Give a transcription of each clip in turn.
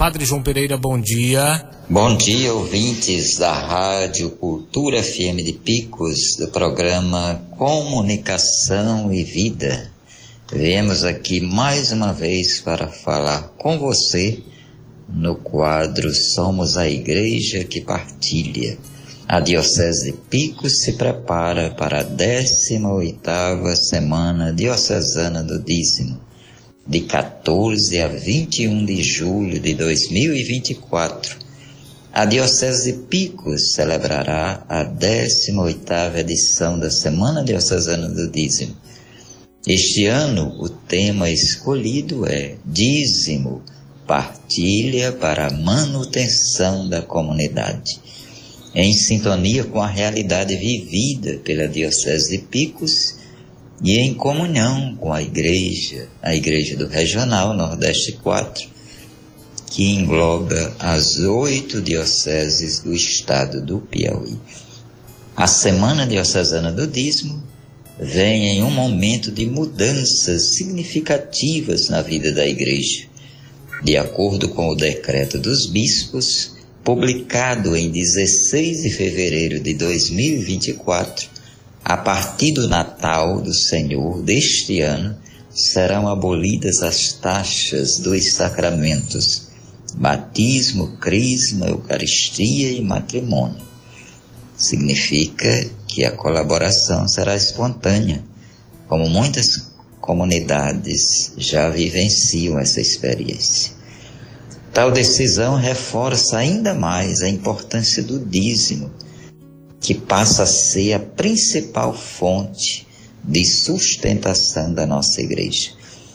Padre João Pereira, bom dia. Bom dia, ouvintes da Rádio Cultura FM de Picos, do programa Comunicação e Vida. Viemos aqui mais uma vez para falar com você no quadro Somos a Igreja que Partilha. A Diocese de Picos se prepara para a 18ª Semana Diocesana do Dízimo, de 14 a 21 de julho de 2024. A Diocese de Picos celebrará a 18ª edição da Semana Diocesana do Dízimo. Este ano, o tema escolhido é Dízimo, partilha para a manutenção da comunidade. Em sintonia com a realidade vivida pela Diocese de Picos e em comunhão com a Igreja do Regional Nordeste 4, que engloba as 8 dioceses do estado do Piauí. A Semana Diocesana do Dízimo vem em um momento de mudanças significativas na vida da Igreja. De acordo com o decreto dos bispos, publicado em 16 de fevereiro de 2024, a partir do Natal do Senhor deste ano, serão abolidas as taxas dos sacramentos, batismo, crisma, eucaristia e matrimônio. Significa que a colaboração será espontânea, como muitas comunidades já vivenciam essa experiência. Tal decisão reforça ainda mais a importância do dízimo, que passa a ser a principal fonte de sustentação da nossa igreja.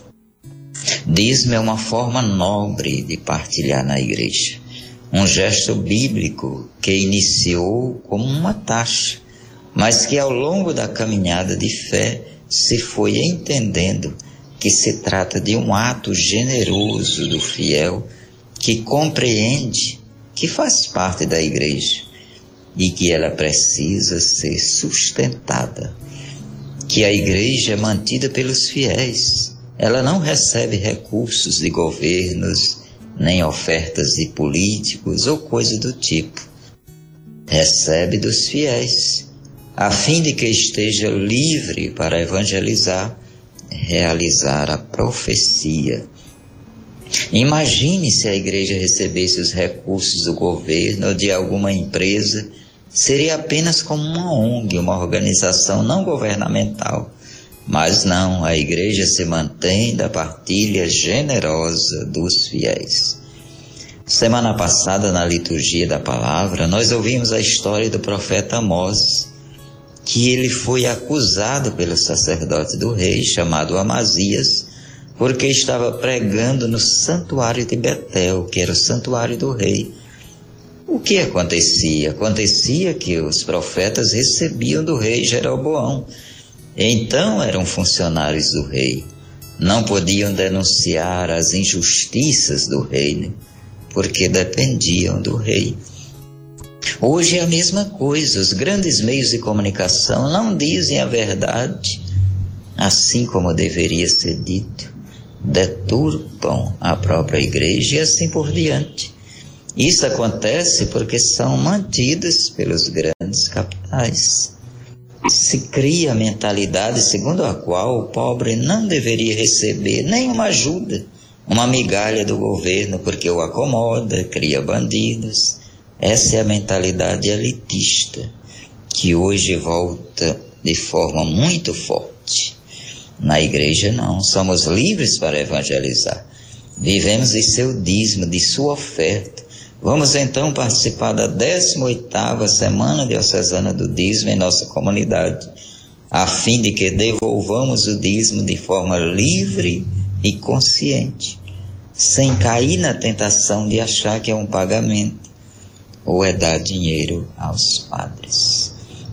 Dízimo é uma forma nobre de partilhar na igreja, um gesto bíblico que iniciou como uma taxa, mas que ao longo da caminhada de fé se foi entendendo que se trata de um ato generoso do fiel que compreende que faz parte da igreja e que ela precisa ser sustentada, que a igreja é mantida pelos fiéis. Ela não recebe recursos de governos, nem ofertas de políticos ou coisa do tipo. Recebe dos fiéis, a fim de que esteja livre para evangelizar, realizar a profecia. Imagine se a igreja recebesse os recursos do governo ou de alguma empresa, seria apenas como uma ONG, uma organização não governamental. Mas não, a igreja se mantém da partilha generosa dos fiéis. Semana passada, na liturgia da palavra, nós ouvimos a história do profeta Amós, que ele foi acusado pelo sacerdote do rei, chamado Amazias, porque estava pregando no santuário de Betel, que era o santuário do rei. O que acontecia? Acontecia que os profetas recebiam do rei Jeroboão. Então eram funcionários do rei. Não podiam denunciar as injustiças do reino, porque dependiam do rei. Hoje é a mesma coisa. Os grandes meios de comunicação não dizem a verdade, assim como deveria ser dito. Deturpam a própria igreja e assim por diante. Isso acontece porque são mantidas pelos grandes capitais. Se cria a mentalidade segundo a qual o pobre não deveria receber nenhuma ajuda, uma migalha do governo, porque o acomoda, cria bandidos. Essa é a mentalidade elitista, que hoje volta de forma muito forte. Na igreja não, somos livres para evangelizar. Vivemos de seu dízimo, de sua oferta. Vamos então participar da 18ª Semana Diocesana do Dízimo em nossa comunidade, a fim de que devolvamos o dízimo de forma livre e consciente, sem cair na tentação de achar que é um pagamento ou é dar dinheiro aos padres.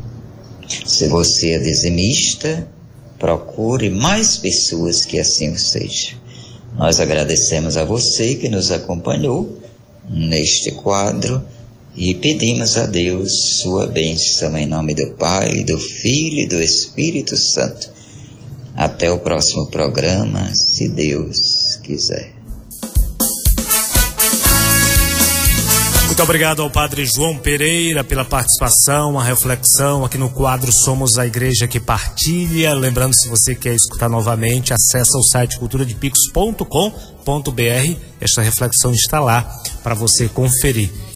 Se você é dizimista, procure mais pessoas que assim o sejam. Nós agradecemos a você que nos acompanhou neste quadro e pedimos a Deus sua bênção em nome do Pai, do Filho e do Espírito Santo. Até o próximo programa, se Deus quiser. Muito obrigado ao Padre João Pereira pela participação, a reflexão aqui no quadro Somos a Igreja que Partilha. Lembrando, se você quer escutar novamente, acessa o site culturadepicos.com.br. Esta reflexão está lá para você conferir.